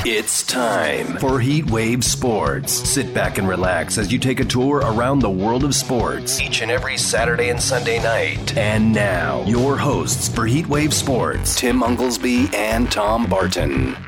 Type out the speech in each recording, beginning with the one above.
It's time for Heat Wave Sports. Sit back and relax as you take a tour around the world of sports each and every Saturday and Sunday night. And now, your hosts for Heat Wave Sports, Tim Unglesby and Tom Barton.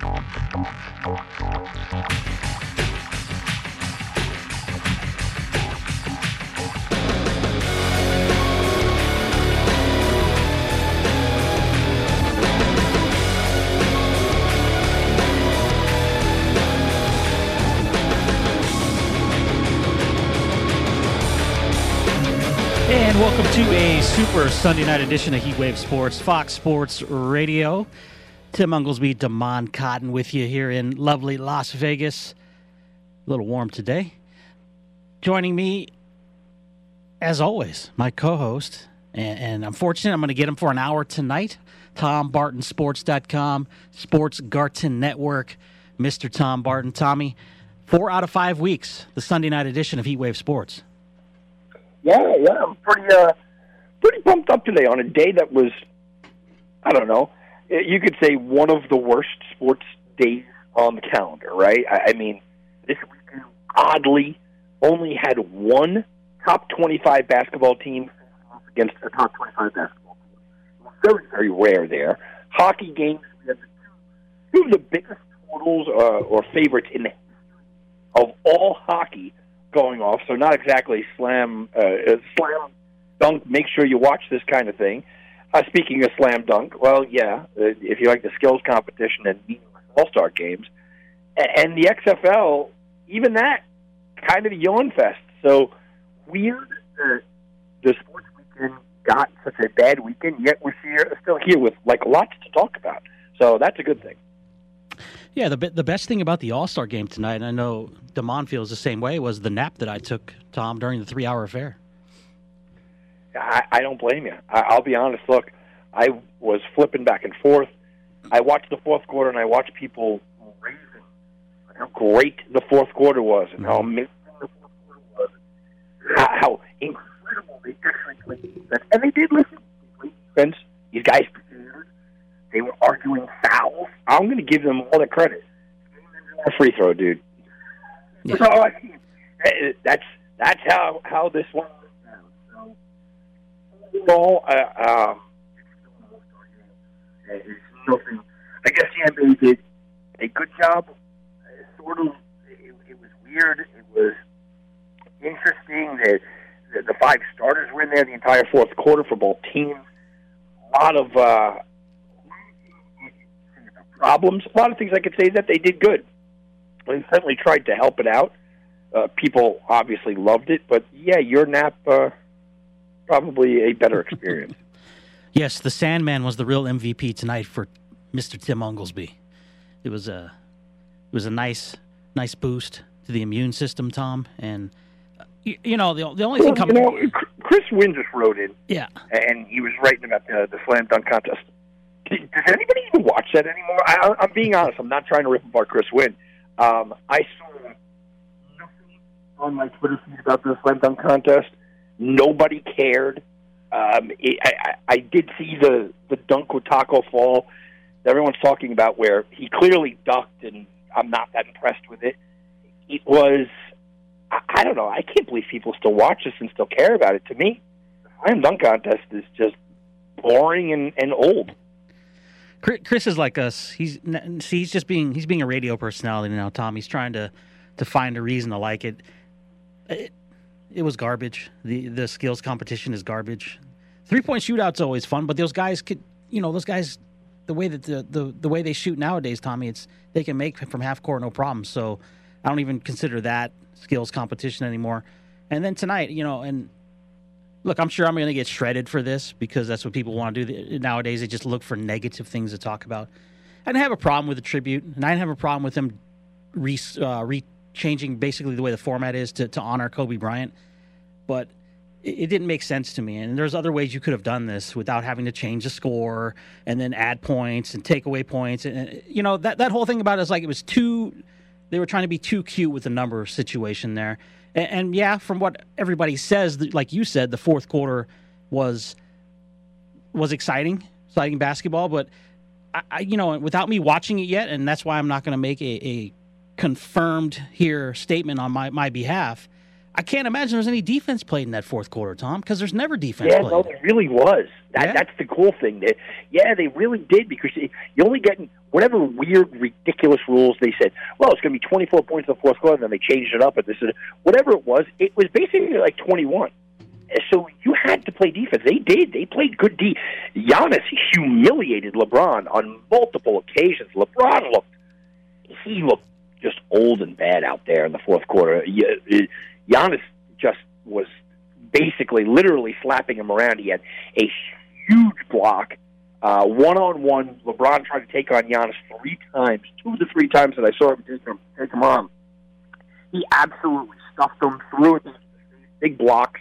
And welcome to a super Sunday night edition of Heat Wave Sports, Fox Sports Radio. Tim Unglesby, Damon Cotton with you here in lovely Las Vegas. A little warm today. Joining me, as always, my co-host, and I'm fortunate I'm going to get him for an hour tonight, TomBartonSports.com, Sports Garten Network, Mr. Tom Barton. Tommy, 4 out of 5 weeks, the Sunday night edition of Heat Wave Sports. Yeah, I'm pretty pumped up today on a day that was, I don't know, you could say one of the worst sports days on the calendar, right? I mean, this weekend oddly only had one top 25 basketball team against a top 25 basketball team. Very, very rare there. Hockey games, we had two of the biggest totals or favorites in the history of all hockey going off, so not exactly slam dunk, make sure you watch this kind of thing. Speaking of slam dunk, well, yeah, if you like the skills competition and meaningless all-star games, and the XFL, even that, kind of a yawn fest. So weird the sports weekend got such a bad weekend, yet we're still here with lots to talk about. So that's a good thing. Yeah, the best thing about the All-Star game tonight, and I know Damon feels the same way, was the nap that I took, Tom, during the 3-hour affair. I don't blame you. I'll be honest. Look, I was flipping back and forth. I watched the fourth quarter, and I watched people raving how great the fourth quarter was and how amazing the fourth quarter was, how incredible they actually played defense. And they did listen. They played defense. These guys prepared. They were arguing fouls. I'm going to give them all the credit. A free throw, dude. Yeah. So that's how this one went down. So overall, it's nothing. I guess the NBA did a good job. Sort of. It was weird. It was interesting that the 5 starters were in there the entire fourth quarter for both teams. A lot of problems. A lot of things I could say that they did good. They certainly tried to help it out. People obviously loved it, but yeah, your nap probably a better experience. Yes, the Sandman was the real MVP tonight for Mr. Tim Unglesby. It was a nice boost to the immune system, Tom, and the only thing coming. Chris Wynn just wrote in. Yeah, and he was writing about the slam dunk contest. Does anybody even watch that anymore? I'm being honest. I'm not trying to rip apart Chris Wynn. I saw nothing on my Twitter feed about the slam dunk contest. Nobody cared. I did see the dunk with Taco Fall that everyone's talking about where he clearly ducked, and I'm not that impressed with it. It was, I don't know, I can't believe people still watch this and still care about it. To me, the slam dunk contest is just boring and old. Chris is like us. He's being a radio personality now, Tom. He's trying to find a reason to like it. It was garbage. The skills competition is garbage. 3-point shootout's always fun, but those guys the way that the way they shoot nowadays, Tommy, they can make from half court no problem. So I don't even consider that skills competition anymore. And then tonight, and look, I'm sure I'm going to get shredded for this because that's what people want to do nowadays. They just look for negative things to talk about. I didn't have a problem with the tribute, and I didn't have a problem with him changing basically the way the format is to honor Kobe Bryant. But it didn't make sense to me. And there's other ways you could have done this without having to change the score and then add points and take away points. And that whole thing about it is like it was they were trying to be too cute with the number situation there. And yeah, from what everybody says, like you said, the fourth quarter was exciting basketball, but without me watching it yet, and that's why I'm not going to make a confirmed here statement on my behalf. I can't imagine there's any defense played in that fourth quarter, Tom, because there's never defense played. Yeah, no, there really was. That's the cool thing. They really did, because you only get whatever weird, ridiculous rules they said. Well, it's going to be 24 points in the fourth quarter, and then they changed it up. And whatever it was basically like 21. So you had to play defense. They did. They played good D. Giannis humiliated LeBron on multiple occasions. LeBron looked just old and bad out there in the fourth quarter. Giannis just was basically literally slapping him around. He had a huge block, one-on-one. LeBron tried to take on Giannis 3 times, 2 of the 3 times that I saw him take him on. He absolutely stuffed him, threw it, big blocks.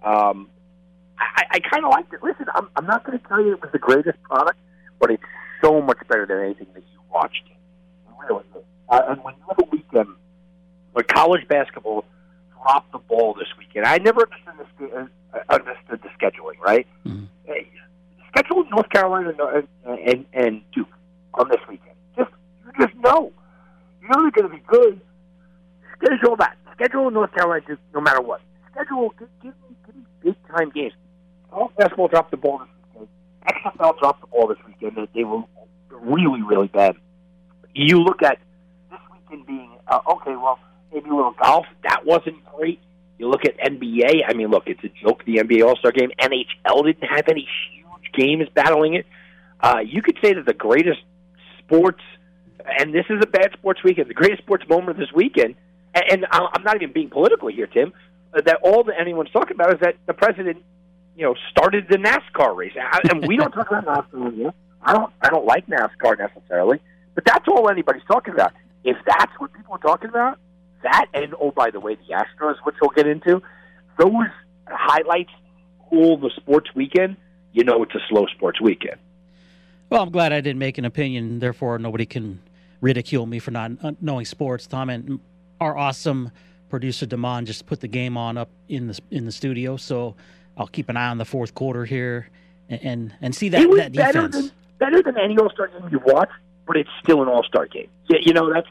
I kind of liked it. Listen, I'm not going to tell you it was the greatest product, but it's so much better than anything that you watched. Really. And when you have a weekend where college basketball dropped the ball this weekend, I never understood the scheduling, right? Mm-hmm. Schedule North Carolina and Duke on this weekend. You just know. You know they're going to be good. Schedule that. Schedule North Carolina Duke no matter what. Schedule, give me big-time games. College basketball dropped the ball this weekend. XFL dropped the ball this weekend. They were really, really bad. You look at this weekend being, maybe a little golf. That wasn't great. You look at NBA. I mean, look, it's a joke, the NBA All-Star Game. NHL didn't have any huge games battling it. You could say that the greatest sports, and this is a bad sports weekend, the greatest sports moment of this weekend, and I'm not even being political here, Tim, that all that anyone's talking about is that the president, started the NASCAR race. And we don't talk about NASCAR here. I don't like NASCAR necessarily, but that's all anybody's talking about. If that's what people are talking about, that, and by the way, the Astros, which we'll get into, those highlights all the sports weekend, it's a slow sports weekend. Well, I'm glad I didn't make an opinion, therefore nobody can ridicule me for not knowing sports, Tom. And our awesome producer Damon just put the game on up in the studio, so I'll keep an eye on the fourth quarter here and see that defense. Better than any All-Star game you've watched, but it's still an All-Star game. Yeah, that's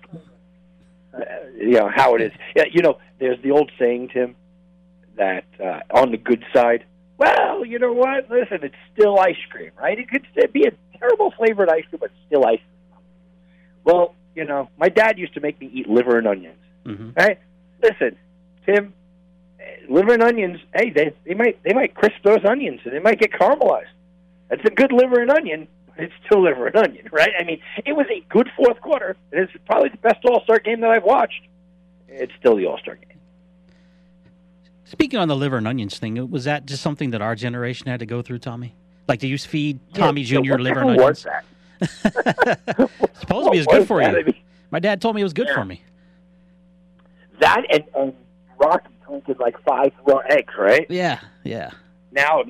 how it is. Yeah, there's the old saying, Tim, that on the good side, well, you know what? Listen, it's still ice cream, right? It could be a terrible flavored ice cream, but still ice cream. Well, my dad used to make me eat liver and onions, right? Listen, Tim, liver and onions, hey, they might crisp those onions and they might get caramelized. That's a good liver and onion, but it's still liver and onion, right? I mean, it was a good fourth quarter. It's probably the best All-Star game that I've watched. It's still the All-Star game. Speaking on the liver and onions thing, was that just something that our generation had to go through, Tommy? Like, do you feed Tommy Jr. liver and onions? Supposedly it's good for you. I mean, my dad told me it was good for me. That and Rocky drinking like 5 raw eggs, right? Yeah. Now,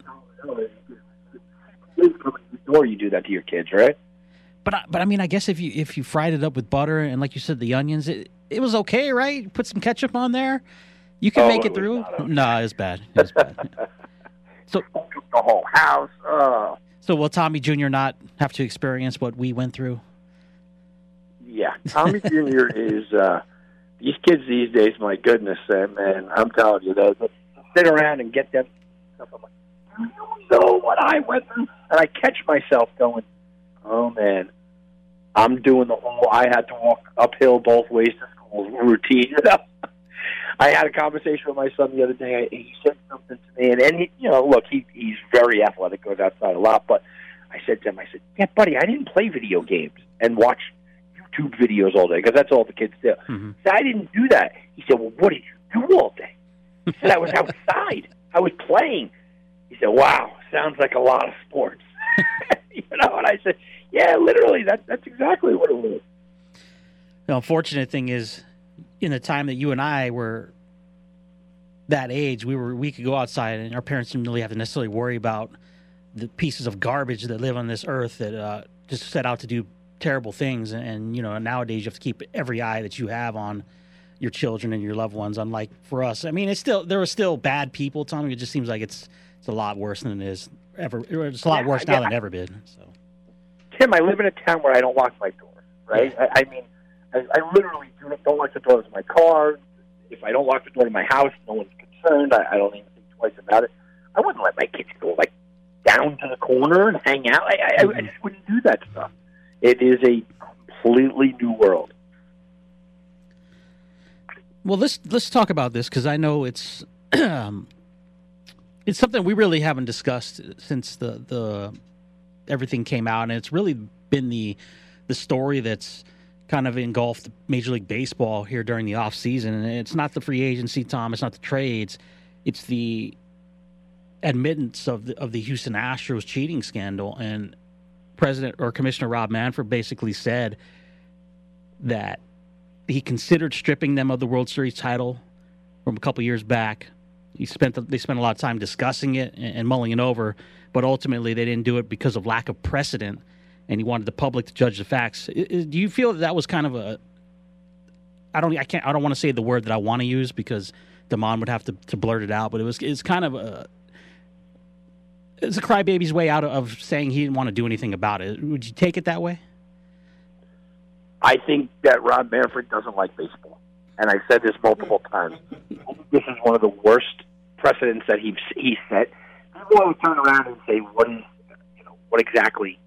before you do that to your kids, right? But I mean, I guess if you fried it up with butter and, like you said, the onions, it was okay, right? Put some ketchup on there, you can make it through. Okay. No, it was bad. So the whole house. So will Tommy Jr. not have to experience what we went through? Yeah, Tommy Jr. is. These kids these days, my goodness, man, I'm telling you, they sit around and get them stuff. I'm like, do you know what I went through? And I catch myself going, oh, man, I'm doing the whole I had to walk uphill both ways to school routine. I had a conversation with my son the other day. He said something to me, and he, look, he's very athletic, goes outside a lot, but I said to him, yeah, buddy, I didn't play video games and watch YouTube videos all day, because that's all the kids do. Mm-hmm. So I didn't do that. He said, well, what did you do all day? He said, I was outside. I was playing. He said, wow, sounds like a lot of sports. And I said, yeah, literally, that's exactly what it was. The unfortunate thing is, in the time that you and I were that age, we could go outside, and our parents didn't really have to necessarily worry about the pieces of garbage that live on this earth that just set out to do terrible things. And nowadays you have to keep every eye that you have on your children and your loved ones. Unlike for us, I mean, there are still bad people, Tommy. It just seems like it's a lot worse than it is ever. It's a lot worse now than ever been. So, Tim, I live in a town where I don't lock my door, right? I mean, I literally don't lock the doors of my car. If I don't lock the door to my house, no one's concerned. I don't even think twice about it. I wouldn't let my kids go, like, down to the corner and hang out. I just wouldn't do that stuff. It is a completely new world. Well, let's talk about this, because I know it's it's something we really haven't discussed since the everything came out, and it's really been the story that's kind of engulfed Major League Baseball here during the off season. And it's not the free agency, Tom. It's not the trades. It's the admittance of the Houston Astros cheating scandal. And President or Commissioner Rob Manfred basically said that he considered stripping them of the World Series title from a couple years back. They spent a lot of time discussing it and mulling it over, but ultimately they didn't do it because of lack of precedent, and he wanted the public to judge the facts. Do you feel that was kind of a? I don't want to say the word that I want to use because Damon would have to blurt it out, but it's kind of it's a crybaby's way out of saying he didn't want to do anything about it. Would you take it that way? I think that Rob Manfred doesn't like baseball, and I've said this multiple times. This is one of the worst precedents that he set. People always turn around and say, "What exactly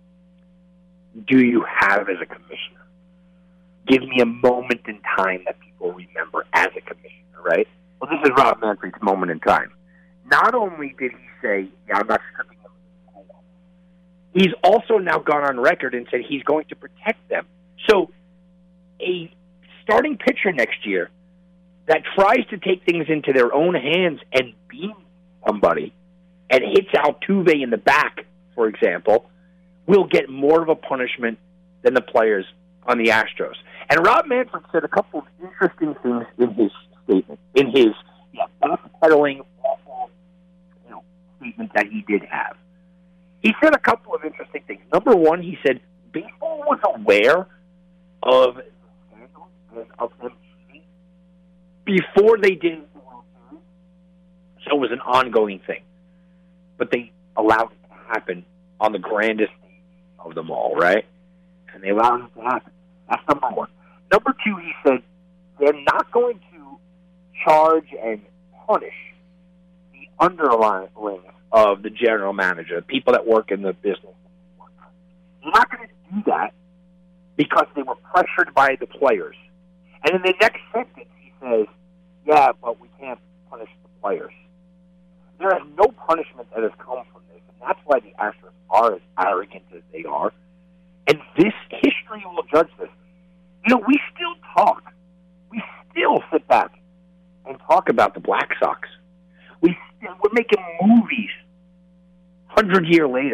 do you have as a commissioner? Give me a moment in time that people remember as a commissioner." Right? Well, this is Rob Manfred's moment in time. Not only did he say, "Yeah, I'm not stripping them of the school," he's also now gone on record and said he's going to protect them. So, a starting pitcher next year that tries to take things into their own hands and beat somebody and hits Altuve in the back, for example, will get more of a punishment than the players on the Astros. And Rob Manfred said a couple of interesting things in his statement, in his backpedaling, awful statement that he did have. He said a couple of interesting things. Number one, he said baseball was aware of the scandal and of them cheating before they did it. So it was an ongoing thing. But they allowed it to happen on the grandest stage of them all, right? And they allowed it to happen. That's number one. Number two, he said they're not going to charge and punish the underlings of the general manager, people that work in the business. They're not going to do that because they were pressured by the players. And in the next sentence, he says, "Yeah, but we can't punish the players." There is no punishment that has come from this, and that's why the Astros are as arrogant as they are. And this history will judge this. We still talk. We still sit back and talk about the Black Sox. We're making movies 100 years later,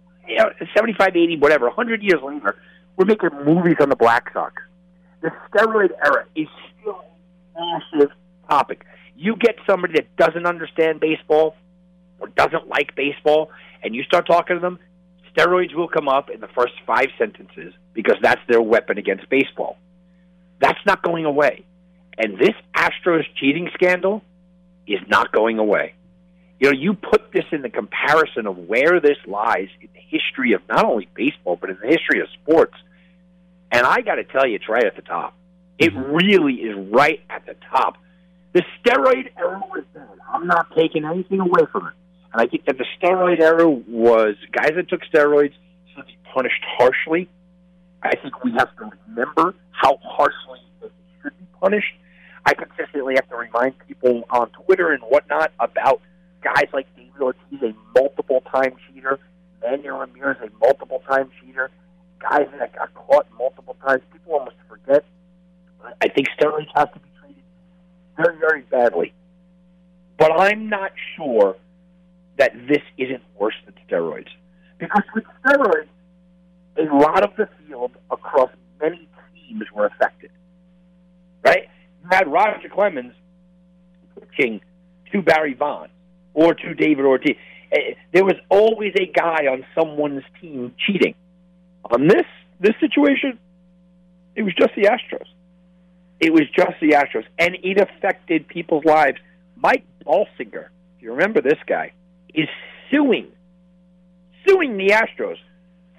75, 80, whatever, 100 years later, we're making movies on the Black Sox. The steroid era is still a massive topic. You get somebody that doesn't understand baseball or doesn't like baseball, and you start talking to them, steroids will come up in the first 5 sentences because that's their weapon against baseball. That's not going away. And this Astros cheating scandal is not going away. You put this in the comparison of where this lies in the history of not only baseball, but in the history of sports. And I got to tell you, it's right at the top. It really is right at the top. The steroid era was bad. I'm not taking anything away from it. And I think that the steroid era was guys that took steroids should be punished harshly. I think we have to remember how harshly they should be punished. I consistently have to remind people on Twitter and whatnot about guys like David Ortiz, a multiple-time cheater, Manuel Ramirez, a multiple-time cheater, guys that got caught multiple times. People almost forget. I think steroids have to be treated very, very badly. But I'm not sure that this isn't worse than steroids. Because with steroids, a lot of the field across many teams were affected. Right? You had Roger Clemens pitching to Barry Bonds or to David Ortiz. There was always a guy on someone's team cheating. On this situation, it was just the Astros. It was just the Astros, and it affected people's lives. Mike Balsinger, if you remember this guy, is suing the Astros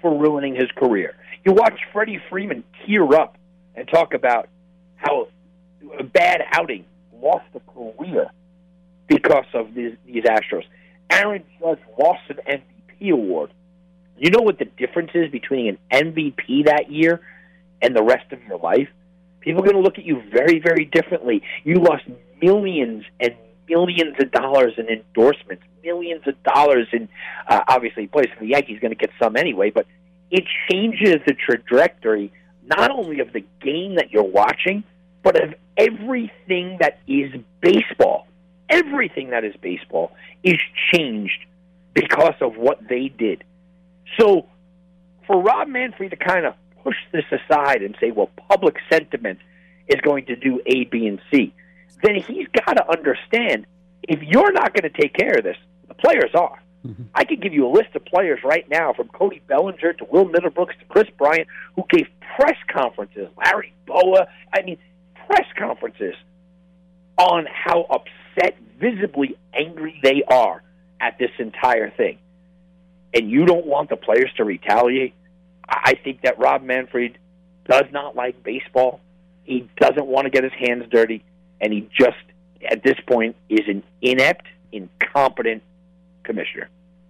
for ruining his career. You watch Freddie Freeman tear up and talk about how a bad outing lost a career because of these Astros. Aaron Judge lost an MVP award. You know what the difference is between an MVP that year and the rest of your life? People are going to look at you very, very differently. You lost millions and millions of dollars in endorsements, millions of dollars in, obviously, he plays for the Yankees, going to get some anyway, but it changes the trajectory not only of the game that you're watching, but of everything that is baseball. Everything that is baseball is changed because of what they did. So for Rob Manfred to kind of push this aside and say, well, public sentiment is going to do A, B, and C, then he's got to understand if you're not going to take care of this, the players are. Mm-hmm. I could give you a list of players right now, from Cody Bellinger to Will Middlebrooks to Chris Bryant, who gave press conferences, Larry Bowa, press conferences on how upset, visibly angry they are at this entire thing. And you don't want the players to retaliate? I think that Rob Manfred does not like baseball. He doesn't want to get his hands dirty, and he just, at this point, is an inept, incompetent commissioner.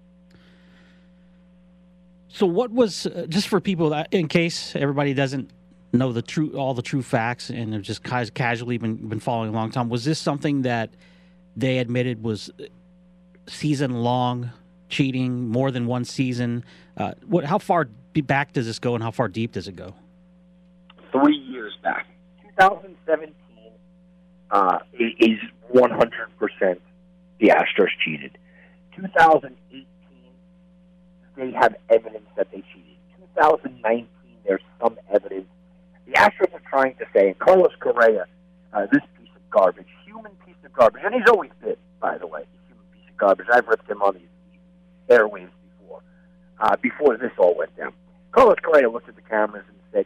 So what was, just for people, that, in case everybody doesn't know all the true facts and have just casually been following along, Tom, was this something that they admitted was season-long cheating, more than one season? How far back does this go, and how far deep does it go? 3 years back. 2017 is 100% the Astros cheated. 2018, they have evidence that they cheated. 2019, there's some evidence. The Astros are trying to say, and Carlos Correa, this piece of garbage, human piece of garbage, and he's always been, by the way, a human piece of garbage. I've ripped him on these airwaves before this all went down. Carlos Correa looked at the cameras and said,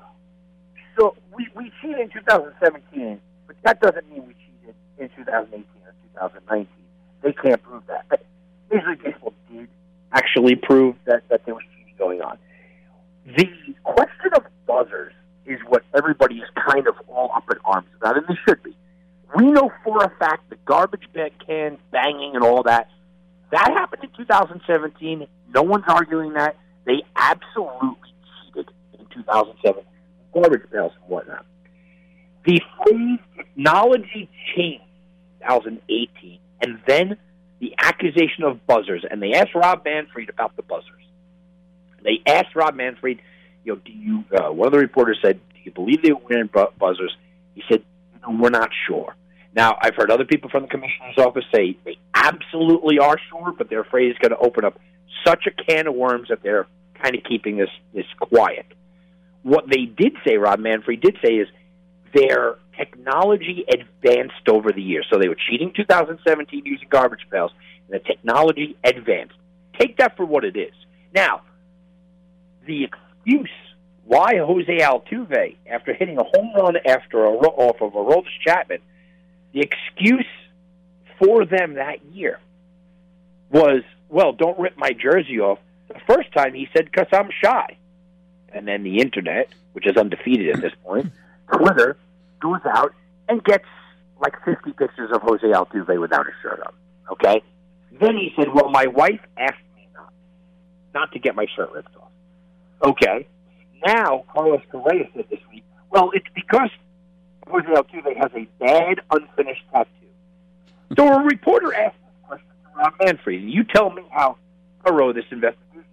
so we cheated in 2017, but that doesn't mean we cheated in 2018 or 2019. They can't prove that. But Major League Baseball did actually prove that there was cheating going on. The question of buzzers is what everybody is kind of all up in arms about, and they should be. We know for a fact the garbage can banging and all that happened in 2017. No one's arguing that. They absolutely cheated in 2017. Garbage pails and whatnot. The phrase technology changed in 2018, and then the accusation of buzzers. And they asked Rob Manfred about the buzzers. They asked Rob Manfred, do you? One of the reporters said, "Do you believe they were wearing buzzers?" He said, "We're not sure." Now, I've heard other people from the commissioner's office say they absolutely are sure, but they're afraid it's going to open up such a can of worms that they're kind of keeping this quiet. What they did say, Rob Manfred did say, is their technology advanced over the years. So they were cheating in 2017 using garbage pails, and the technology advanced. Take that for what it is. Now, the excuse why Jose Altuve, after hitting a home run off of Aroldis Chapman, the excuse for them that year was, well, don't rip my jersey off. The first time he said, because I'm shy. And then the internet, which is undefeated at this point, Twitter, goes out and gets like 50 pictures of Jose Altuve without a shirt on. Okay? Then he said, well, my wife asked me not to get my shirt ripped off. Okay. Now, Carlos Correa said this week, well, it's because Jose Altuve has a bad, unfinished tattoo. So a reporter asked this question to Rob Manfred. You tell me how thorough this investigation is.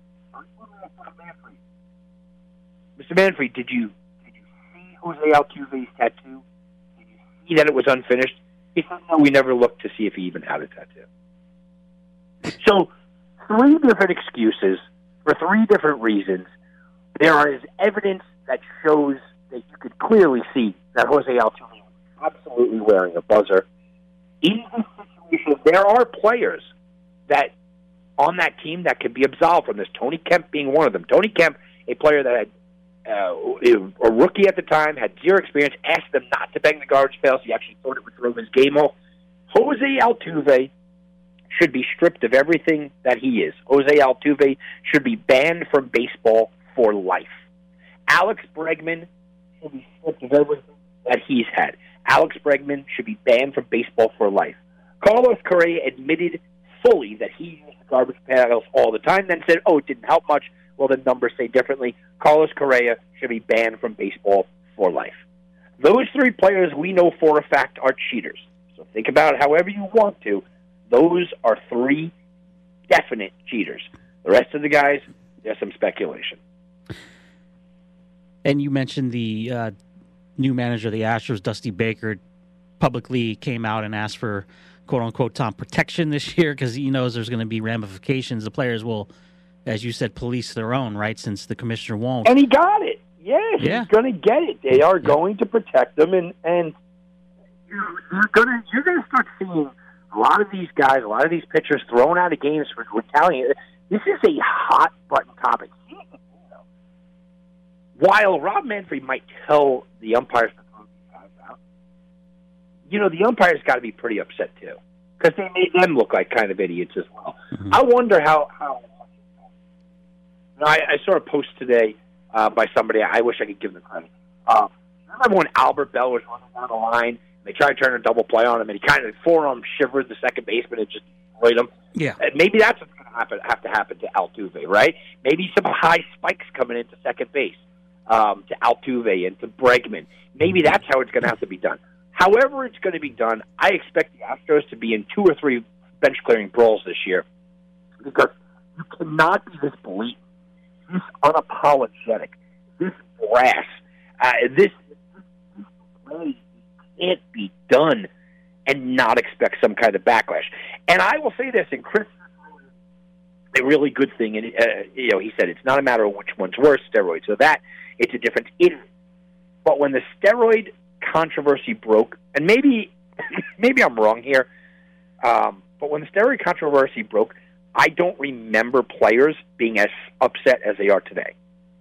Mr. Manfred, did you see Jose Altuve's tattoo? Did you see that it was unfinished? He said, no, we never looked to see if he even had a tattoo. So, 3 different excuses for 3 different reasons. There is evidence that shows that you could clearly see that Jose Altuve was absolutely wearing a buzzer. In this situation, there are players that on that team that could be absolved from this, Tony Kemp being one of them. Tony Kemp, a player that had a rookie at the time, had 0 experience, asked them not to bang the garbage pails. He actually thought it would throw his game off. Jose Altuve should be stripped of everything that he is. Jose Altuve should be banned from baseball for life. Alex Bregman should be stripped of everything that he's had. Alex Bregman should be banned from baseball for life. Carlos Correa admitted fully that he used the garbage pails all the time, then said, it didn't help much. Well, the numbers say differently. Carlos Correa should be banned from baseball for life. Those three players we know for a fact are cheaters. So think about it however you want to. Those are three definite cheaters. The rest of the guys, there's some speculation. And you mentioned the new manager of the Astros, Dusty Baker, publicly came out and asked for, quote-unquote, Tom, protection this year because he knows there's going to be ramifications. The players will, as you said, police their own, right, since the commissioner won't. And he got it. Yes, yeah. He's going to get it. They are going to protect them, and you're going to start seeing a lot of these guys, a lot of these pitchers thrown out of games for retaliating. This is a hot-button topic. While Rob Manfred might tell the umpires to throw these guys out, the umpires got to be pretty upset, too, because they made them look like kind of idiots as well. Mm-hmm. I wonder how I saw a post today by somebody. I wish I could give them credit. Remember when Albert Bell was running down the line, they tried to turn a double play on him, and he kind of forearm shivered the second baseman and just destroyed him? Yeah. Maybe that's what's going to have to happen to Altuve, right? Maybe some high spikes coming into second base to Altuve and to Bregman. Maybe that's how it's going to have to be done. However it's going to be done, I expect the Astros to be in 2 or 3 bench-clearing brawls this year because you cannot be this blatant, this unapologetic, this brass, this way can't be done and not expect some kind of backlash. And I will say this, and Chris, a really good thing, and he said it's not a matter of which one's worse, steroids or that, it's a difference in. But when the steroid controversy broke, and maybe I'm wrong here, but when the steroid controversy broke, I don't remember players being as upset as they are today.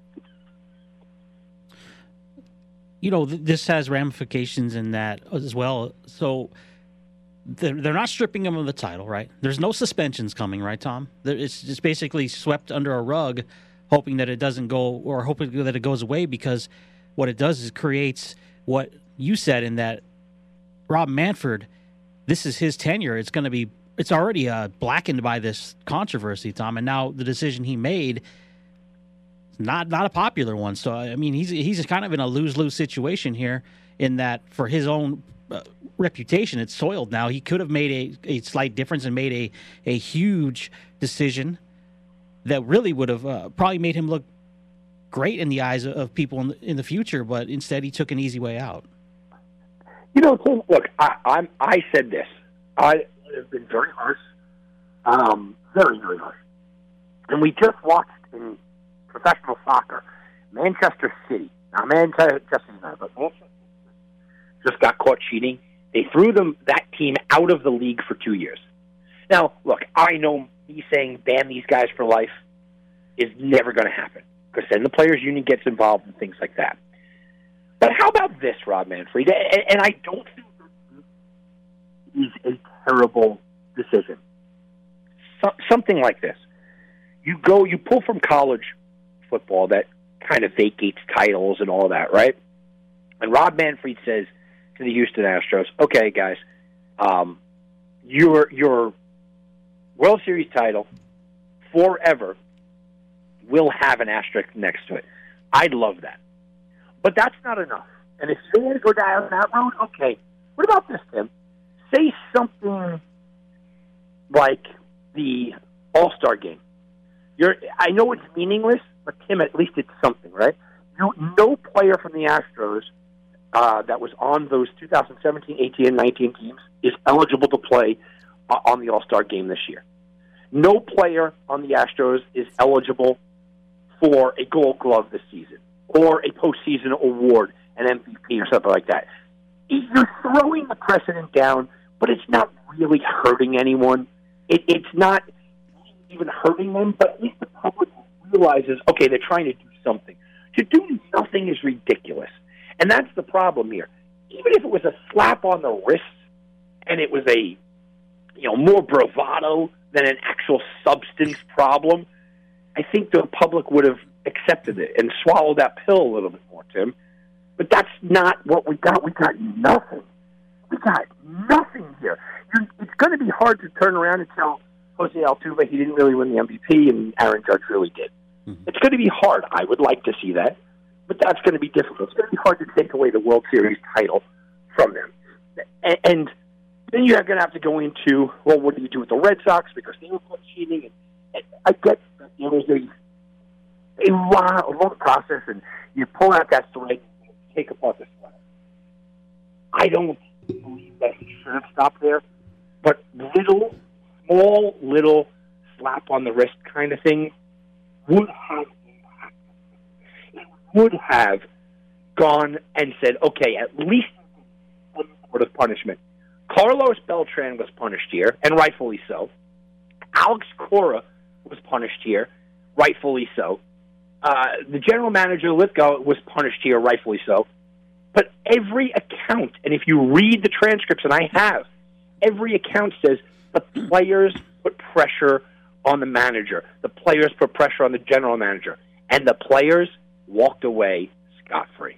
This has ramifications in that as well. So they're not stripping him of the title, right? There's no suspensions coming, right, Tom? It's just basically swept under a rug, hoping that it doesn't go, or hoping that it goes away, because what it does is creates what you said in that Rob Manfred, this is his tenure. It's already blackened by this controversy, Tom, and now the decision he made, not a popular one. So I mean, he's kind of in a lose-lose situation here, in that for his own reputation, it's soiled now. He could have made a slight difference and made a huge decision that really would have probably made him look great in the eyes of people in the future, but instead he took an easy way out. Tim, look, I said this. I have been very harsh, very, very harsh. And we just watched in professional soccer, Manchester City. Now, Manchester United, but Manchester City just got caught cheating. They threw that team out of the league for 2 years. Now, look, I know me saying ban these guys for life is never going to happen, because then the players' union gets involved and things like that. But how about this, Rob Manfred? And I don't think this is a terrible decision. Something like this. You pull from college football that kind of vacates titles and all that, right? And Rob Manfred says to the Houston Astros, okay, guys, your World Series title forever will have an asterisk next to it. I'd love that. But that's not enough. And if you're going to go down that road, okay. What about this, Tim? Say something like the All-Star game. I know it's meaningless, but Tim, at least it's something, right? No player from the Astros that was on those 2017, 18, and 19 teams is eligible to play on the All-Star game this year. No player on the Astros is eligible for a Gold Glove this season, or a postseason award, an MVP or something like that. You're throwing the precedent down, but it's not really hurting anyone. It's not even hurting them, but at least the public realizes, okay, they're trying to do something. To do nothing is ridiculous. And that's the problem here. Even if it was a slap on the wrist and it was a more bravado than an actual substance problem, I think the public would have accepted it and swallowed that pill a little bit more, Tim. But that's not what we got. We got nothing. We got nothing here. It's going to be hard to turn around and tell Jose Altuve he didn't really win the MVP and Aaron Judge really did. Mm-hmm. It's going to be hard. I would like to see that, but that's going to be difficult. It's going to be hard to take away the World Series title from them. And then you're going to have to go into, well, what do you do with the Red Sox because they were caught cheating? And I get that there was a long process, and you pull out that thread and take apart the thread. I don't believe that he should have stopped there, but small little slap on the wrist kind of thing would have impacted. It would have gone and said, okay, at least some sort of punishment. Carlos Beltran was punished here, and rightfully so. Alex Cora was punished here, rightfully so. The general manager, Lithgow, was punished here, rightfully so. But every account, and if you read the transcripts, and I have, every account says the players put pressure on the manager. The players put pressure on the general manager. And the players walked away scot-free.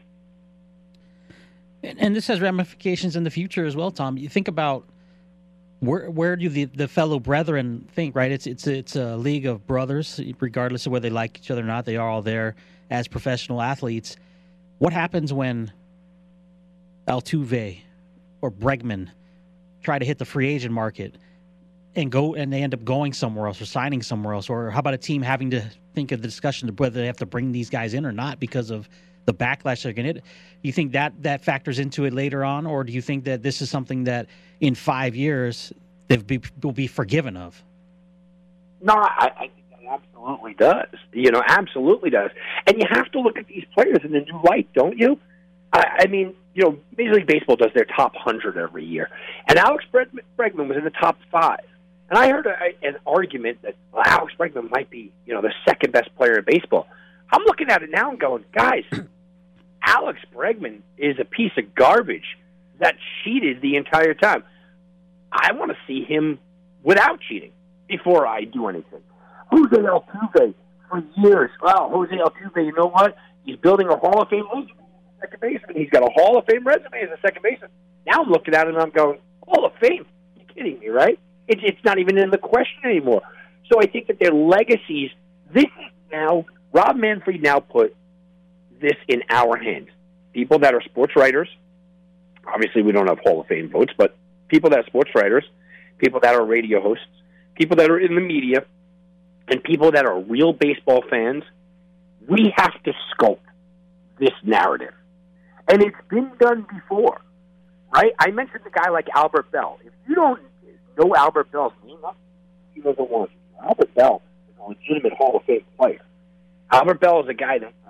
And this has ramifications in the future as well, Tom. You think about where do the fellow brethren think, right? It's a league of brothers, regardless of whether they like each other or not. They are all there as professional athletes. What happens when Altuve or Bregman try to hit the free agent market and they end up going somewhere else or signing somewhere else? Or how about a team having to think of the discussion of whether they have to bring these guys in or not because of the backlash they're going to get? Do you think that factors into it later on, or do you think that this is something that in 5 years will be forgiven of? No, I think that absolutely does. Absolutely does. And you have to look at these players in a new light, don't you? I mean, Major League Baseball does their top 100 every year. And Alex Bregman was in the top 5. And I heard an argument that Alex Bregman might be, the second best player in baseball. I'm looking at it now and going, guys, Alex Bregman is a piece of garbage that cheated the entire time. I want to see him without cheating before I do anything. Jose Altuve, for years. Wow, Jose Altuve, you know what? He's building a Hall of Fame resume as a second baseman. He's got a Hall of Fame resume as a second baseman. Now I'm looking at it and I'm going, Hall of Fame? You're kidding me, right? It's not even in the question anymore. So I think that their legacies, this is now, Rob Manfred now put this in our hands. People that are sports writers, obviously we don't have Hall of Fame votes, but people that are sports writers, people that are radio hosts, people that are in the media, and people that are real baseball fans, we have to sculpt this narrative. And it's been done before, right? I mentioned a guy like Albert Bell. If you don't know Albert Bell's name, you know the one. Albert Bell is a legitimate Hall of Fame player. Albert Bell is a guy that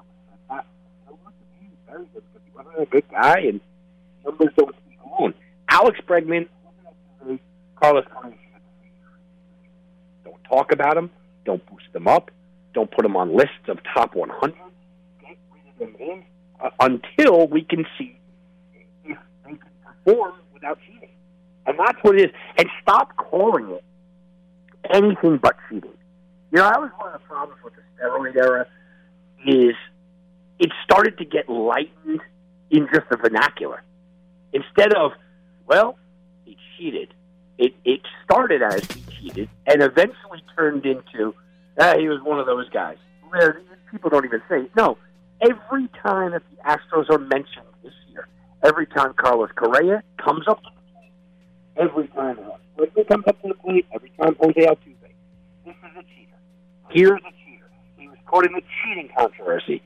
very good, but he wasn't a good guy, and numbers don't speak alone. Alex Bregman, Carlos Correa, don't talk about him, don't boost them up, don't put them on lists of top 100, get rid of them until we can see if they can perform without cheating. And that's what it is. And stop calling it anything but cheating. That was one of the problems with the steroid era is it started to get lightened in just the vernacular. Instead of, well, he cheated, it started as he cheated and eventually turned into, he was one of those guys. Where people don't even say, no, every time that the Astros are mentioned this year, every time Carlos Correa comes up to the plate, every time Strickland comes up to the plate, every time Jose Altuve, this is a cheater. Here's a cheater. He was caught in the cheating controversy.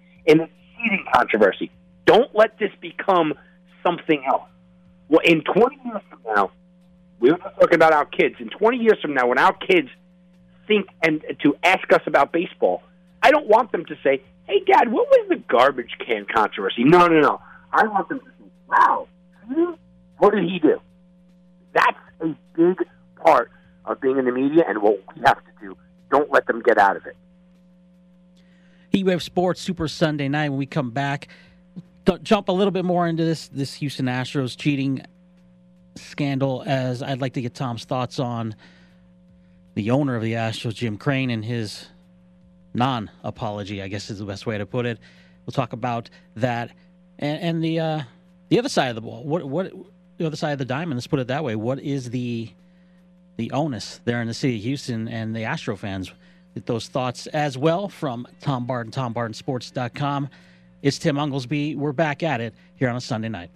Don't let this become something else. Well, in 20 years from now, we were just talking about our kids. In 20 years from now, when our kids think and to ask us about baseball, I don't want them to say, hey, Dad, what was the garbage can controversy? No. I want them to say, wow, what did he do? That's a big part of being in the media and what we have to do. Don't let them get out of it. Heatwave Sports Super Sunday Night. When we come back, jump a little bit more into this Houston Astros cheating scandal, as I'd like to get Tom's thoughts on the owner of the Astros, Jim Crane, and his non-apology, I guess is the best way to put it. We'll talk about that and the other side of the ball. What the other side of the diamond? Let's put it that way. What is the onus there in the city of Houston and the Astro fans? Get those thoughts as well from Tom Barton, TomBartonSports.com. It's Tim Unglesby. We're back at it here on a Sunday night.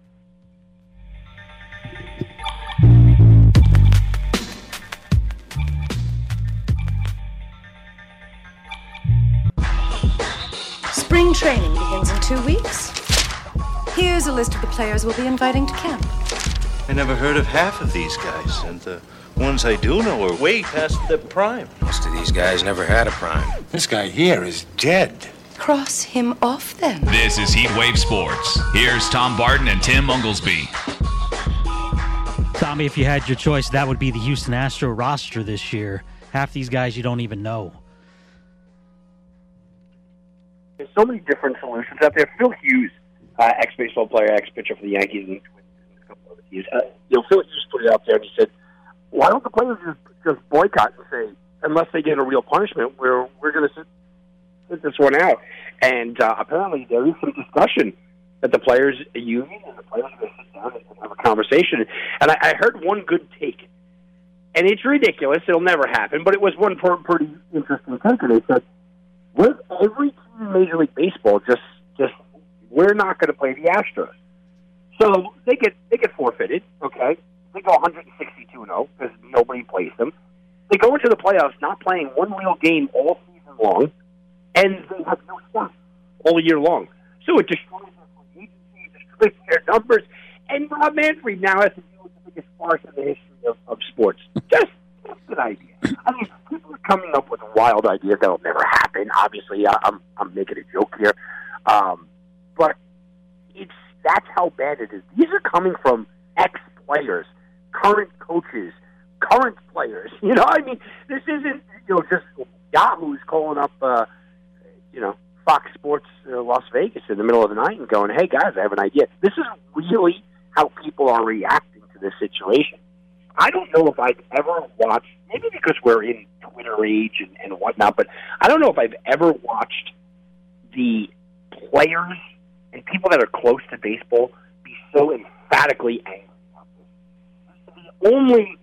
Spring training begins in 2 weeks. Here's a list of the players we'll be inviting to camp. I never heard of half of these guys, and the ones I do know are way past their prime. Most of these guys never had a prime. This guy here is dead. Cross him off, then. This is Heat Wave Sports. Here's Tom Barton and Tim Unglesby. Tommy, if you had your choice, that would be the Houston Astro roster this year. Half these guys you don't even know. There's so many different solutions out there. Phil Hughes, ex-baseball player, ex-pitcher for the Yankees and a couple other teams. Phil Hughes put it out there and he said, why don't the players just boycott and say, unless they get a real punishment, we're going to sit this one out. And apparently there is some discussion that the players union and the players are going to sit down and have a conversation. And I heard one good take. And it's ridiculous. It'll never happen. But it was one pretty interesting take. And they said, with every team in Major League Baseball, just we're not going to play the Astros. So they get forfeited, okay? They go 162-0 because nobody plays them. They go into the playoffs not playing one real game all season long, and they have no stats all year long. So it destroys their free agency, destroys their numbers, and Rob Manfred now has to deal with the biggest farce in the history of sports. Just an idea. I mean, people are coming up with wild ideas that'll never happen. Obviously, I'm making a joke here, but that's how bad it is. These are coming from ex-players, current coaches, current players. I mean, this isn't just Yahoo's calling up Fox Sports Las Vegas in the middle of the night and going, "Hey guys, I have an idea." This is really how people are reacting to this situation. I don't know if I've ever watched, maybe because we're in Twitter age and whatnot, but I don't know if I've ever watched the players and people that are close to baseball be so emphatically angry about this. The only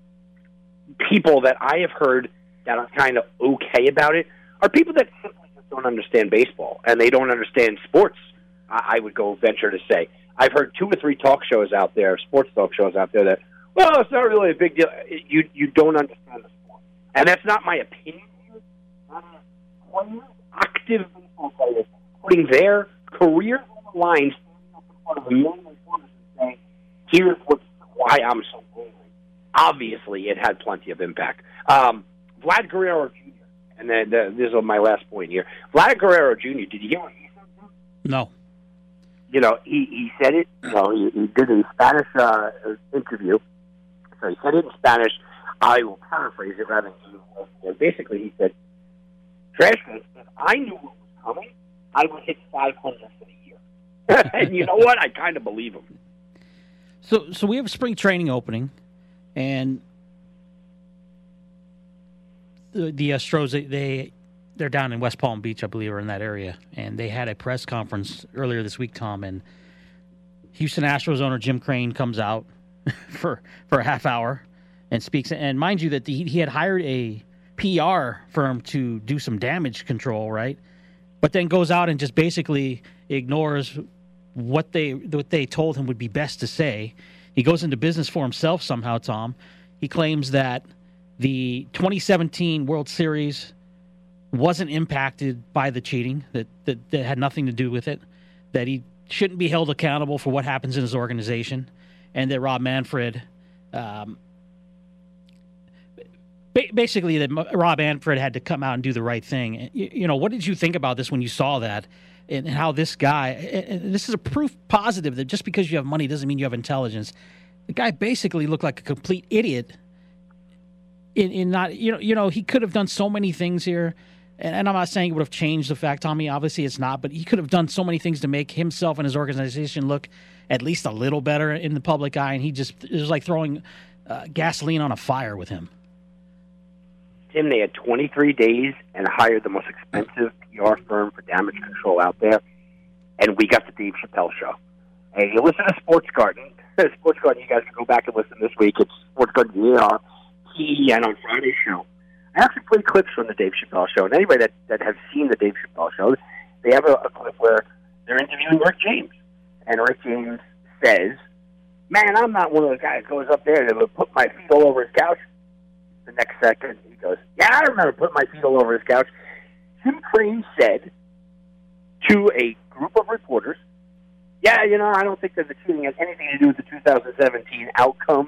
people that I have heard that are kind of okay about it are people that simply just don't understand baseball, and they don't understand sports, I would go venture to say. I've heard 2 or 3 talk shows out there, sports talk shows out there that, well, it's not really a big deal. You don't understand the sport. And that's not my opinion here. Players, active baseball players, putting their careers on the line, standing up in front of a million reporters and saying, here's why I'm so angry. Obviously, it had plenty of impact. Vlad Guerrero Jr., and then this is my last point here. Vlad Guerrero Jr., did you hear what he said? No. He said it. He did a Spanish interview. So he said it in Spanish. I will paraphrase it rather than basically he said, Trashman, if I knew what was coming, I would hit 500 for the year. And you know what? I kind of believe him. So we have a spring training opening, and the Astros, they're down in West Palm Beach, I believe, or in that area, and they had a press conference earlier this week, Tom, and Houston Astros owner Jim Crane comes out for a half hour and speaks. And mind you that he had hired a PR firm to do some damage control, right? But then goes out and just basically ignores what they told him would be best to say. He goes into business for himself somehow, Tom. He claims that the 2017 World Series wasn't impacted by the cheating, that had nothing to do with it, that he shouldn't be held accountable for what happens in his organization, and that Rob Manfred, basically that Rob Manfred had to come out and do the right thing. What did you think about this when you saw that, and how this guy, and this is a proof positive that just because you have money doesn't mean you have intelligence. The guy basically looked like a complete idiot in not, he could have done so many things here. And I'm not saying it would have changed the fact, Tommy, obviously it's not, but he could have done so many things to make himself and his organization look at least a little better in the public eye, and it was like throwing gasoline on a fire with him. Tim, they had 23 days and hired the most expensive PR firm for damage control out there, and we got the Dave Chappelle show. And you listen to Sports Garden. Sports Garden, you guys can go back and listen this week. It's Sports Garden ER, TEN on Friday's show. I actually played clips from the Dave Chappelle show, and anybody that has seen the Dave Chappelle show, they have a clip where they're interviewing Rick James. And Rick James says, man, I'm not one of those guys who goes up there and would put my feet all over his couch. The next second, he goes, yeah, I remember putting my feet all over his couch. Jim Crane said to a group of reporters, yeah, I don't think that the cheating has anything to do with the 2017 outcome.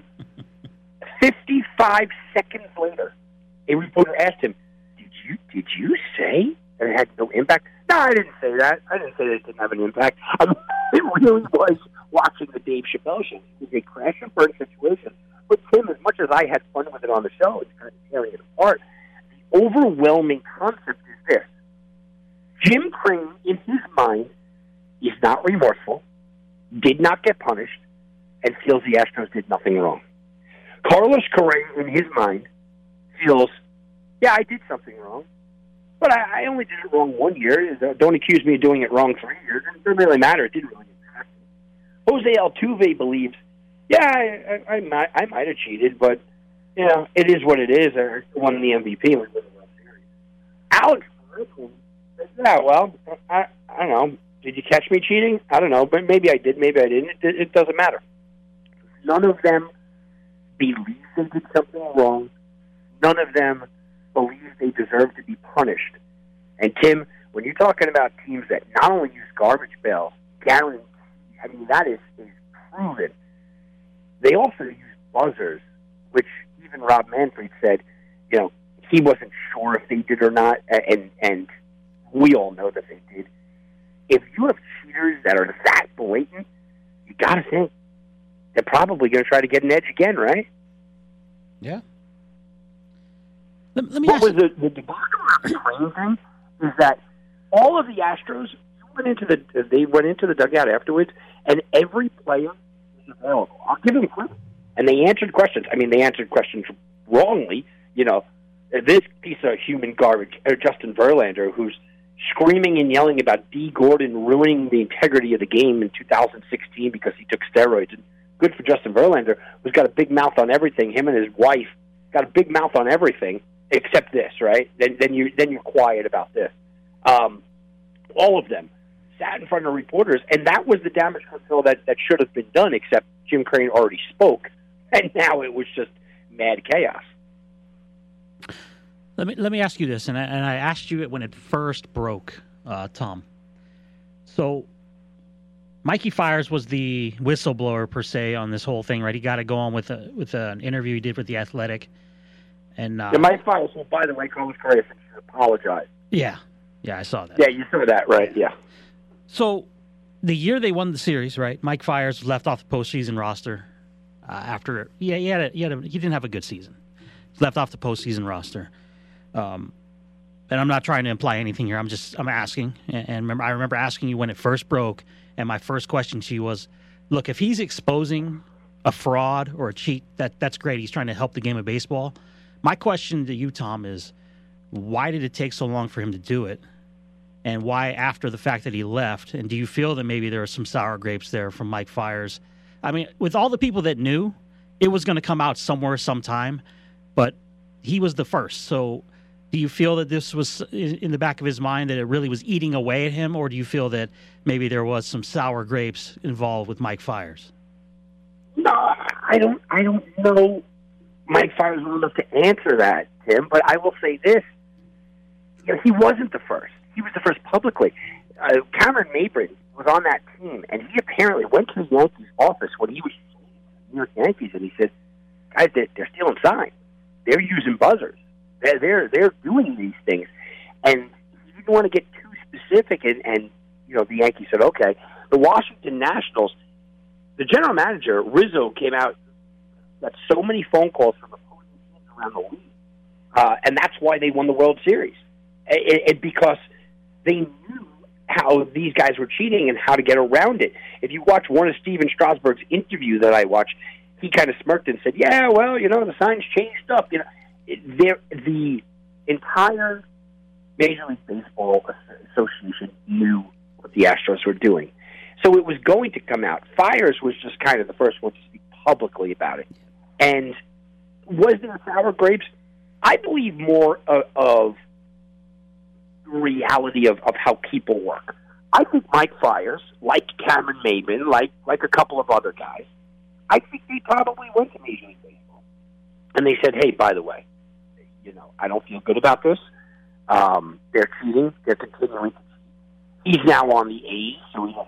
55 seconds later, a reporter asked him, did you say that it had no impact? No, I didn't say that. I didn't say that it didn't have an impact. It really was watching the Dave Chappelle show. It was a crash and burn situation. But Tim, as much as I had fun with it on the show, it's kind of tearing it apart. The overwhelming concept is this. Jim Crane, in his mind, is not remorseful, did not get punished, and feels the Astros did nothing wrong. Carlos Correa, in his mind, feels, yeah, I did something wrong, but I only did it wrong 1 year. Don't accuse me of doing it wrong 3 years. It doesn't really matter. It didn't really impact me. Jose Altuve believes, yeah, I might have cheated, but it is what it is. I won the MVP and we won the World Series. Alex Bregman says, yeah, well, I don't know. Did you catch me cheating? I don't know, but maybe I did, maybe I didn't. It doesn't matter. None of them believe they did something wrong. None of them believe they deserve to be punished. And, Tim, when you're talking about teams that not only use garbage bails, guarantee, I mean, that is proven. They also use buzzers, which even Rob Manfred said, he wasn't sure if they did or not, and we all know that they did. If you have cheaters that are that blatant, you got to think they're probably going to try to get an edge again, right? Yeah. Let me what ask was the debacle about the Crane thing is that all of the Astros went into the dugout afterwards, and every player was available. I'll give them credit. And they answered questions. I mean, they answered questions wrongly. This piece of human garbage, Justin Verlander, who's screaming and yelling about D. Gordon ruining the integrity of the game in 2016 because he took steroids. And good for Justin Verlander, who's got a big mouth on everything. Him and his wife got a big mouth on everything except this, right? Then you're quiet about this. All of them sat in front of reporters, and that was the damage control that should have been done, except Jim Crane already spoke, and now it was just mad chaos. Let me ask you this, and I asked you it when it first broke, Tom. So Mikey Fires was the whistleblower per se on this whole thing, right? He got to go on with an interview he did with The Athletic, and Mike Fires. Well, by the way, Carlos Correa should apologize. Yeah, I saw that. Yeah, you saw that, right? Yeah. So the year they won the series, right? Mike Fires was left off the postseason roster after he didn't have a good season. He's left off the postseason roster. And I'm not trying to imply anything here. I'm asking. And I remember asking you when it first broke, and my first question to you was, look, if he's exposing a fraud or a cheat, that's great. He's trying to help the game of baseball. My question to you, Tom, is why did it take so long for him to do it? And why after the fact that he left? And do you feel that maybe there were some sour grapes there from Mike Fires? I mean, with all the people that knew, it was going to come out somewhere, sometime, but he was the first. So do you feel that this was in the back of his mind, that it really was eating away at him, or do you feel that maybe there was some sour grapes involved with Mike Fires? No, I don't know Mike Fires well enough to answer that, Tim, but I will say this. He wasn't the first. He was the first publicly. Cameron Mabry was on that team, and he apparently went to the Yankees' office when he was New York Yankees, and he said, guys, they're stealing signs. They're using buzzers. They're doing these things. And he didn't want to get too specific, and the Yankees said, okay. The Washington Nationals, the general manager, Rizzo, came out, got so many phone calls from opposing teams around the league, and that's why they won the World Series. because they knew how these guys were cheating and how to get around it. If you watch one of Steven Strasburg's interviews that I watched, he kind of smirked and said, "Yeah, well, the signs changed up." The entire Major League Baseball Association knew what the Astros were doing, so it was going to come out. Fiers was just kind of the first one to speak publicly about it. And was there sour grapes? I believe more of reality of how people work. I think Mike Fiers, like Cameron Maybin, like a couple of other guys, I think they probably went to Major League Baseball. And they said, hey, by the way, I don't feel good about this. They're cheating. They're continuing to cheat. He's now on the A's, so he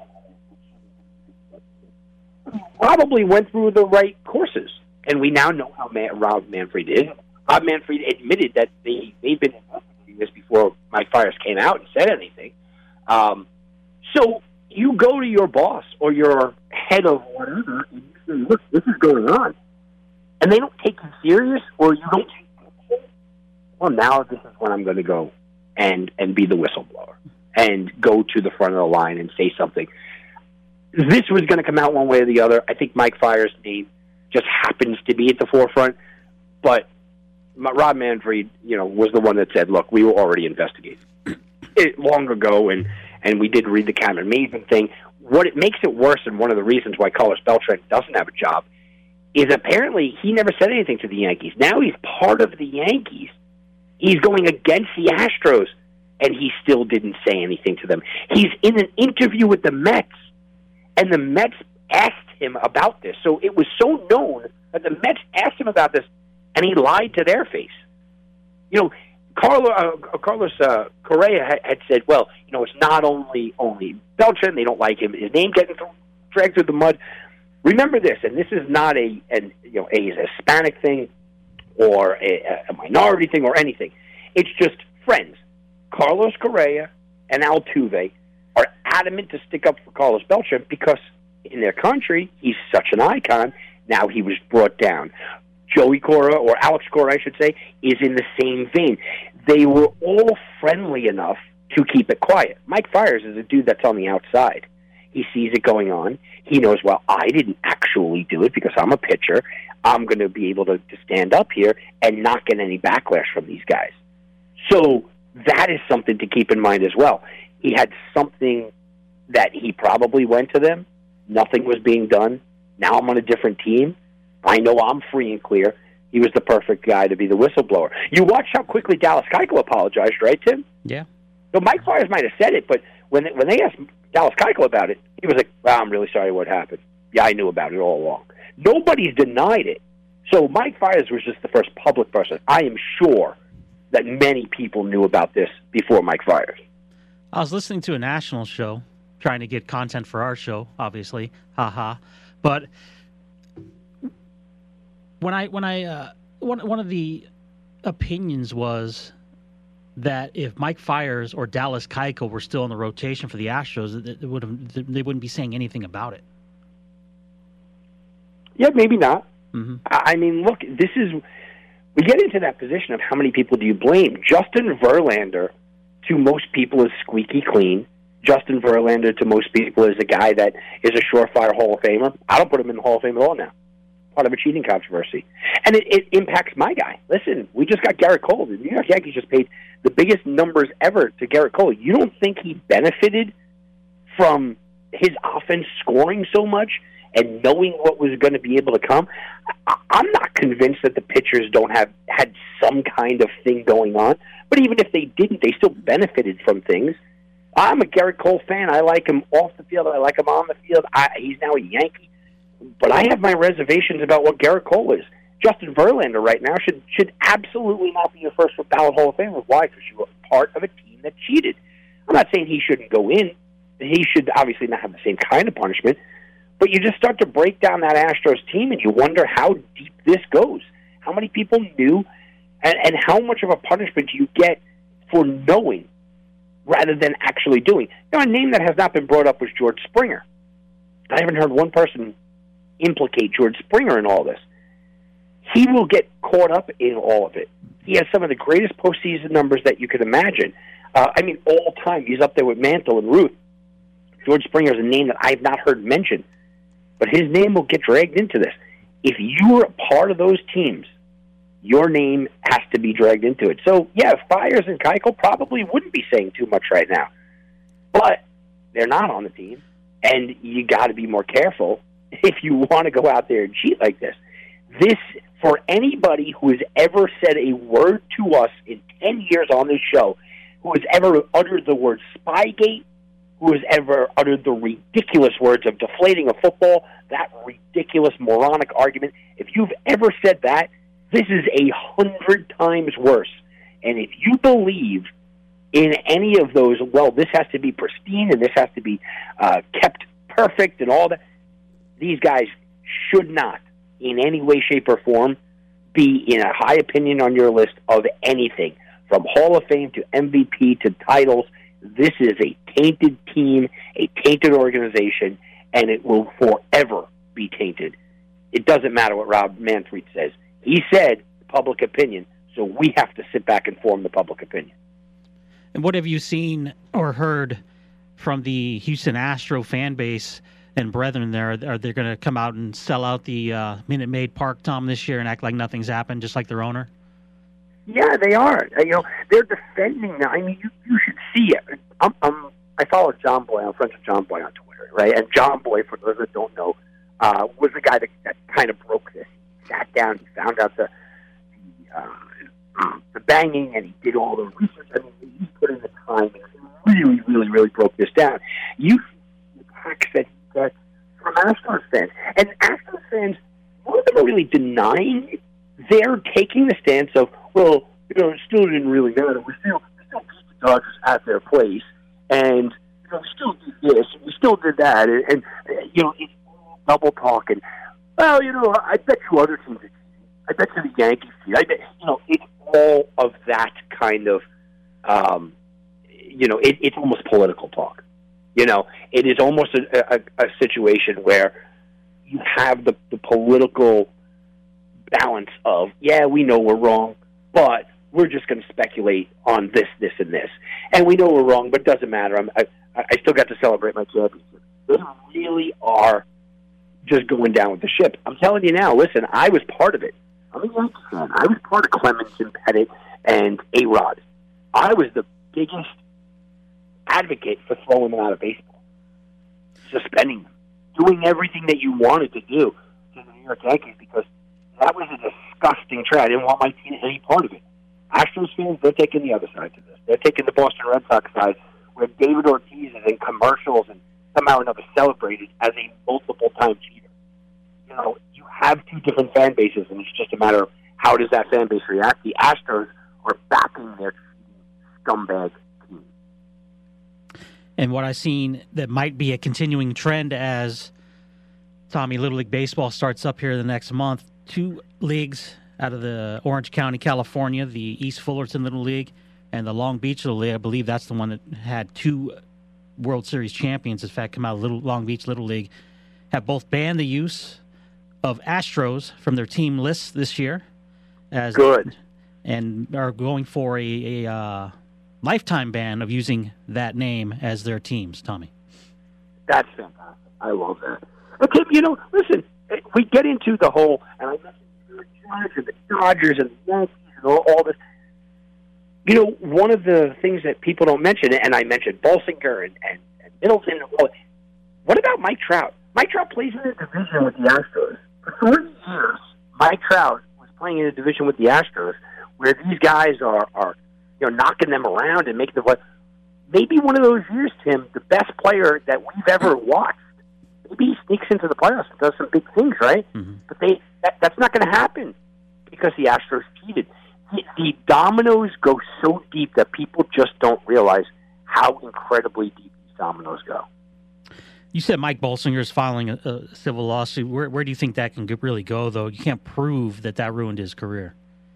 probably went through the right courses. And we now know how Rob Manfred is. Rob Manfred admitted that they've been investigating this before Mike Fiers came out and said anything. So you go to your boss or your head of whatever and you say, look, this is going on. And they don't take you serious, or you don't take it, well, now this is when I'm going to go and be the whistleblower and go to the front of the line and say something. This was going to come out one way or the other. I think Mike Fiers' name just happens to be at the forefront. But Rob Manfred, was the one that said, look, we were already investigating it long ago, and we did read the Cameron Maybin thing. What it makes it worse, and one of the reasons why Carlos Beltran doesn't have a job, is apparently he never said anything to the Yankees. Now he's part of the Yankees. He's going against the Astros, and he still didn't say anything to them. He's in an interview with the Mets, and the Mets asked him about this. So it was so known that the Mets asked him about this, and he lied to their face. Carlos Correa had said, well, it's not only Beltran, they don't like him, his name getting dragged through the mud. Remember this, and this is not a Hispanic thing or a minority thing or anything. It's just friends. Carlos Correa and Altuve are adamant to stick up for Carlos Beltran because in their country, he's such an icon. Now he was brought down. Joey Cora, or Alex Cora, I should say, is in the same vein. They were all friendly enough to keep it quiet. Mike Fiers is a dude that's on the outside. He sees it going on. He knows, well, I didn't actually do it because I'm a pitcher. I'm going to be able to stand up here and not get any backlash from these guys. So that is something to keep in mind as well. He had something that he probably went to them. Nothing was being done. Now I'm on a different team. I know I'm free and clear. He was the perfect guy to be the whistleblower. You watch how quickly Dallas Keuchel apologized, right, Tim? Yeah. So Mike Fiers might have said it, but when they asked Dallas Keuchel about it, he was like, well, I'm really sorry what happened. Yeah, I knew about it all along. Nobody's denied it. So Mike Fiers was just the first public person. I am sure that many people knew about this before Mike Fiers. I was listening to a national show, trying to get content for our show, obviously. But one of the opinions was that if Mike Fiers or Dallas Keuchel were still in the rotation for the Astros, they wouldn't be saying anything about it. Yeah, maybe not. Mm-hmm. I mean, look, we get into that position of how many people do you blame? Justin Verlander, to most people, is squeaky clean. Justin Verlander, to most people, is a guy that is a surefire Hall of Famer. I don't put him in the Hall of Fame at all now. Part of a cheating controversy. And it impacts my guy. Listen, we just got Garrett Cole. The New York Yankees just paid the biggest numbers ever to Garrett Cole. You don't think he benefited from his offense scoring so much and knowing what was going to be able to come? I'm not convinced that the pitchers had some kind of thing going on. But even if they didn't, they still benefited from things. I'm a Garrett Cole fan. I like him off the field. I like him on the field. He's now a Yankee. But I have my reservations about what Garrett Cole is. Justin Verlander right now should absolutely not be a first ballot Hall of Famer. Why? Because you were part of a team that cheated. I'm not saying he shouldn't go in. He should obviously not have the same kind of punishment. But you just start to break down that Astros team, and you wonder how deep this goes. How many people knew, and how much of a punishment do you get for knowing rather than actually doing? A name that has not been brought up was George Springer. I haven't heard one person implicate George Springer in all this. He will get caught up in all of it He has some of the greatest postseason numbers that you could imagine. All time, he's up there with Mantle and Ruth. George Springer is a name that I have not heard mentioned, but his name will get dragged into this. If you were a part of those teams, your name has to be dragged into it. So, yeah, Fiers and Keuchel probably wouldn't be saying too much right now, but they're not on the team, and you got to be more careful if you want to go out there and cheat like this. This, for anybody who has ever said a word to us in 10 years on this show, who has ever uttered the word Spygate, who has ever uttered the ridiculous words of deflating a football, that ridiculous moronic argument, if you've ever said that, this is 100 times worse. And if you believe in any of those, well, this has to be pristine and this has to be kept perfect and all that, these guys should not, in any way, shape, or form, be in a high opinion on your list of anything, from Hall of Fame to MVP to titles. This is a tainted team, a tainted organization, and it will forever be tainted. It doesn't matter what Rob Manfred says. He said public opinion, so we have to sit back and form the public opinion. And what have you seen or heard from the Houston Astro fan base and brethren there? Are they going to come out and sell out the Minute Maid Park, Tom, this year and act like nothing's happened, just like their owner? Yeah, they are. They're defending now. You should see it. I follow John Boy. I'm friends with John Boy on Twitter, right? And John Boy, for those that don't know, was the guy that kind of broke this. He sat down, he found out the banging, and he did all the research. He put in the time and really, really, really broke this down. You see the attacks that he gets from Astros fans. And Astros fans, none of them are really denying it. They're taking the stance of, well, it still didn't really matter. We still beat the Dodgers at their place, and we still did this, we still did that, and it's double talk. And well, I bet you other teams. I bet you the Yankees. I bet it's all of that kind of. It's almost political talk. It is almost a situation where you have the political balance of, yeah, we know we're wrong, but we're just going to speculate on this, this, and this. And we know we're wrong, but it doesn't matter. I still got to celebrate my championship. They really are just going down with the ship. I'm telling you now, listen, I was part of it. I'm a Yankee fan. I was part of Clemens and Pettit and A-Rod. I was the biggest advocate for throwing them out of baseball, suspending them, doing everything that you wanted to do to the New York Yankees, because that was a disgusting trade. I didn't want my team any part of it. Astros fans, they're taking the other side to this. They're taking the Boston Red Sox side, where David Ortiz is in commercials and somehow or another celebrated as a multiple-time cheater. You have two different fan bases, and it's just a matter of how does that fan base react. The Astros are backing their scumbag team. And what I've seen that might be a continuing trend as Tommy, Little League Baseball starts up here the next month. 2 leagues out of the Orange County, California, the East Fullerton Little League and the Long Beach Little League. I believe that's the one that had 2 World Series champions, in fact, come out of Long Beach Little League, have both banned the use of Astros from their team lists this year. Good. And are going for a lifetime ban of using that name as their teams, Tommy. That's fantastic. I love that. But Tim, listen, we get into the whole, and I mentioned the Giants and the Dodgers and the Yankees and all this. One of the things that people don't mention, and I mentioned Bolsinger and Middleton. What about Mike Trout? Mike Trout plays in a division with the Astros. For 30 years, Mike Trout was playing in a division with the Astros, where these guys are knocking them around and making them play. Maybe one of those years, Tim, the best player that we've ever watched, maybe he sneaks into the playoffs and does some big things, right? Mm-hmm. But that's not going to happen because the Astros cheated. The dominoes go so deep that people just don't realize how incredibly deep these dominoes go. You said Mike Bolsinger is filing a civil lawsuit. Where do you think that can really go, though? You can't prove that ruined his career.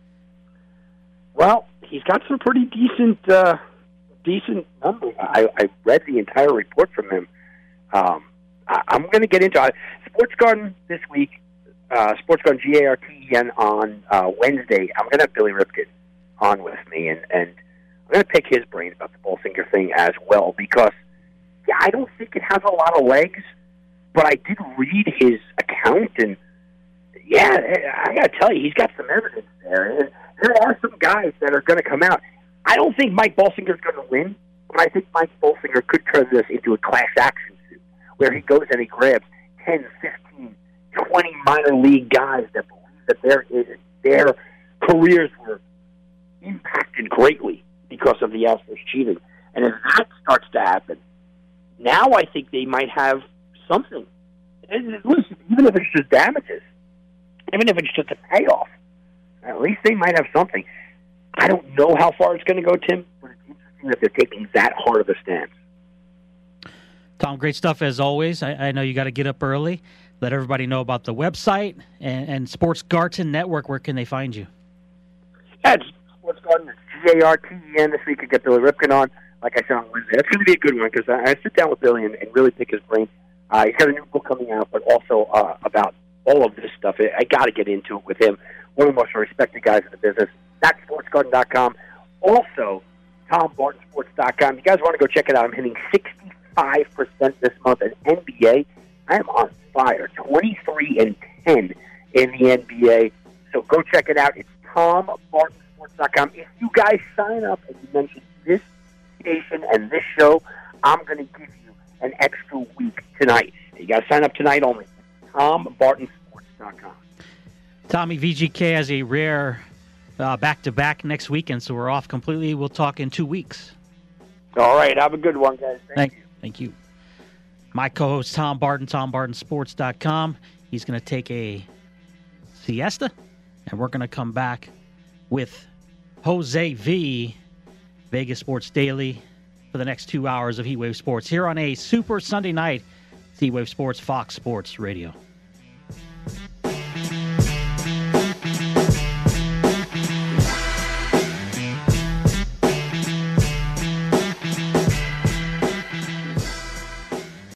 Well, he's got some pretty decent numbers. I read the entire report from him. I'm going to get into it. Sports Garden this week, Sports Garden, GARTEN on Wednesday. I'm going to have Billy Ripken on with me, and I'm going to pick his brain about the Bolsinger thing as well, because, yeah, I don't think it has a lot of legs, but I did read his account, and, yeah, I got to tell you, he's got some evidence there. And there are some guys that are going to come out. I don't think Mike Bolsinger's going to win, but I think Mike Bolsinger could turn this into a class action suit, where he goes and he grabs 10, 15, 20 minor league guys that believe that their careers were impacted greatly because of the Astros cheating. And if that starts to happen, now I think they might have something. And listen, even if it's just damages, even if it's just a payoff, at least they might have something. I don't know how far it's going to go, Tim, but it's interesting that they're taking that hard of a stance. Tom, great stuff as always. I know you got to get up early. Let everybody know about the website and Sports Garten Network. Where can they find you? Yeah, it's Sports Garten. It's GARTEN. This week I get Billy Ripken on, like I said on Wednesday. That's going to be a good one because I sit down with Billy and really pick his brain. He's got a new book coming out, but also about all of this stuff. I got to get into it with him. One of the most respected guys in the business. That's SportsGarden.com. Also, TomBartonSports.com. You guys want to go check it out. I'm hitting 65% this month in NBA. I am on fire. 23-10 in the NBA. So go check it out. It's TomBartonSports.com. If you guys sign up and you mention this station and this show, I'm going to give you an extra week tonight. You got to sign up tonight only. TomBartonSports.com. Tommy, VGK has a rare back-to-back next weekend, so we're off completely. We'll talk in 2 weeks. All right. Have a good one, guys. Thank you. Thank you. My co-host, Tom Barton, TomBartonSports.com. He's going to take a siesta, and we're going to come back with Jose V, Vegas Sports Daily, for the next 2 hours of Heatwave Sports here on a Super Sunday night, Heatwave Sports, Fox Sports Radio.